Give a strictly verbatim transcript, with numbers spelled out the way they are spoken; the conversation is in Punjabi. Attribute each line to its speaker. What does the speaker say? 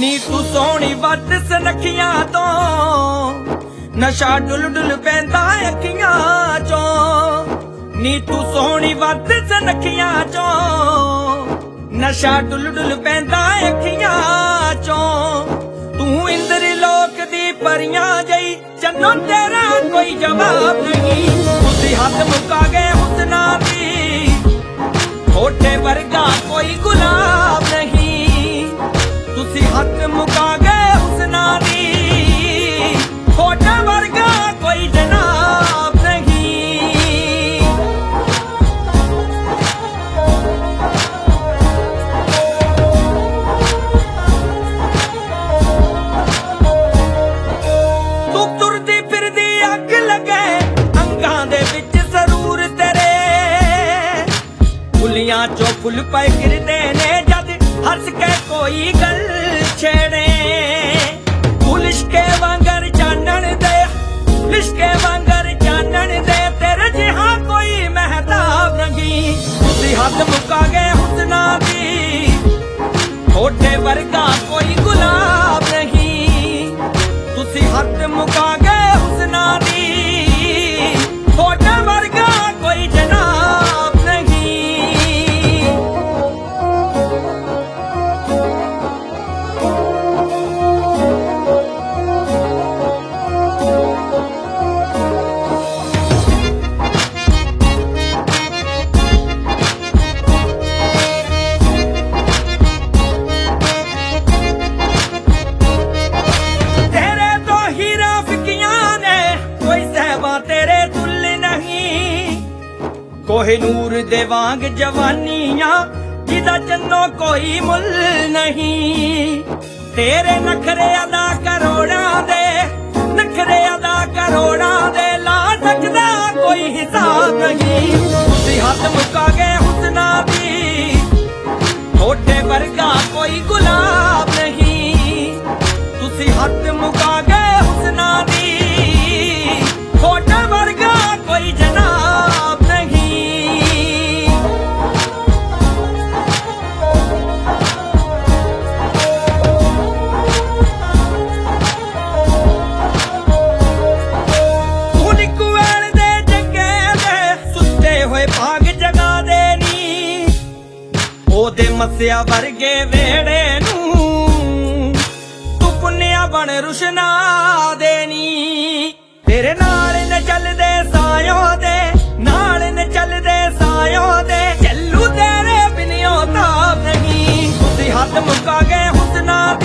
Speaker 1: ਨੀ ਤੂੰ ਸੋਹਣੀ ਵੱਧ ਸੁਨੱਖੀਆਂ ਤੋਂ, ਨਸ਼ਾ ਡੁੱਲ ਡੁੱਲ ਪੈਂਦਾ ਅੱਖੀਆਂ ਚੋਂ। ਨੀ ਤੂੰ ਸੋਹਣੀ ਵੱਧ ਸੁਨੱਖੀਆਂ ਚੋਂ, ਨਸ਼ਾ ਡੁੱਲ ਡੁੱਲ ਪੈਂਦਾ ਅੱਖੀਆਂ ਚੋਂ। ਤੂੰ ਇੰਦਰ ਲੋਕ ਦੀ ਪਰੀਆਂ ਜਈ, ਚੰਨੋ ਤੇਰਾ ਕੋਈ ਜਵਾਬ ਨਹੀਂ। ਤੁਸੀਂ ਹੱਥ ਮੁਕਾ ਗਏ ਹੁਸਨਾ ਦੀ, ਹੋਠੇ ਵਰਗਾ ਕੋਈ ਗੁਲਾਬ ਨਹੀਂ। ਤੁਸੀਂ ਹੱਥ ਮੁਕਾ ਗਏ ਹੁਸਨਾ ਦੀ, ਹੋਠੇ ਵਰਗਾ ਕੋਈ ਜਨਾਬ ਨਹੀਂ। ਤੂੰ ਤੁਰਦੀ ਫਿਰਦੀ ਅੱਗ ਲੱਗੇ ਅੰਗਾਂ ਦੇ ਵਿੱਚ ਜ਼ਰੂਰ ਤੇਰੇ, ਫੁੱਲੀਆਂ ਚੋਂ ਫੁੱਲ ਪਏ ਗਿਰਦੇ ਨੇ ਜਦ ਹੱਸ ਕੇ ਕੋਈ ਗੱਲ ਛੇੜੇ। ਤੂੰ ਲਿਸ਼ਕੇ ਵਾਂਗਰ ਚਾਨਣ ਦੇ, ਲਿਸ਼ਕੇ ਵਾਂਗਰ ਚਾਨਣ ਦੇ, ਤੇਰੇ ਜਿਹਾ ਕੋਈ ਮਹਿਤਾਬ ਨਹੀਂ। ਤੁਸੀਂ ਹੱਥ ਮੁਕਾ ਗਏ ਹੁਸਨਾ ਦੀ, ਹੋਠੇ ਵਰਗਾ ਕੋਈ ਗੁਲਾਬ ਨਹੀਂ। ਤੁਸੀਂ ਹੱਥ ਮੁਕਾ ਗਏ ਹੁਸਨਾ ਦੀ, ਹੋਠੇ ਵਰਗਾ ਕੋਈ ਜਨਾਬ ਨਹੀਂ। ਕੋਹਿਨੂਰ ਦੇ ਵਾਂਗ ਜਵਾਨੀਆਂ ਜਿਹਦਾ ਚੰਨੋ ਕੋਈ ਮੁੱਲ ਨਹੀਂ। ਤੇਰੇ ਨਖਰੇ ਅਦਾ ਕਰੋੜਾਂ ਦੇ, ਨਖਰੇ ਅਦਾ ਕਰੋੜਾਂ ਦੇ, ਲਾ ਸਕਦਾ ਕੋਈ ਹਿਸਾਬ ਨਹੀਂ। ਤੁਸੀਂ ਹੱਥ ਮੁਕਾ ਗਏ ਹੁਸਨਾ ਦੀ, ਹੋਠੇ ਵਰਗਾ ਕੋਈ ਗੁਲਾਬ ਨਹੀਂ। ਤੁਸੀਂ ਹੱਥ ਮੁਕਾ ਗਏ ਹੁਸਨਾ ਦੀ, ਹੋਠੇ ਵਰਗਾ ਕੋਈ ਜਨਾਬ ਨਹੀਂ। ਉਹਦੇ ਮੱਸਿਆ ਵਰਗੇ ਵੇੜੇ ਨੂੰ ਤੂੰ ਪੁੰਨਿਆ ਬਣ ਰੁਸ਼ਨਾ ਦੇਣੀ। ਤੇਰੇ ਨਾਲ ਨ ਚੱਲਦੇ ਸਾਇਓ ਦੇ, ਨਾਲ ਨ ਚੱਲਦੇ ਸਾਇਓ ਦੇ, ਚੱਲੂ ਤੇਰੇ ਬਿਨਿਓ ਤਾਬ ਨਹੀਂ। ਤੁਸੀਂ ਹੱਥ ਮੁਕਾ ਗਏ ਹੁਸਨਾ